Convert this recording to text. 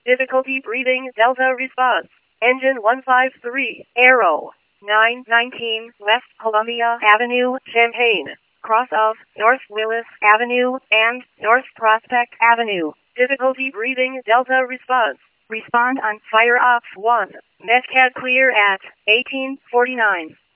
Difficulty breathing Delta response. Engine 153, Aero. 919 West Columbia Avenue, Champaign. Cross of North Willis Avenue and North Prospect Avenue. Difficulty breathing Delta response. Respond on Fire Ops 1. Metcad clear at 1849.